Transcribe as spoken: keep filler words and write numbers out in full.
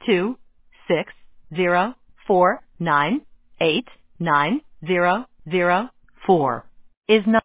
two six zero four nine eight nine zero zero four is not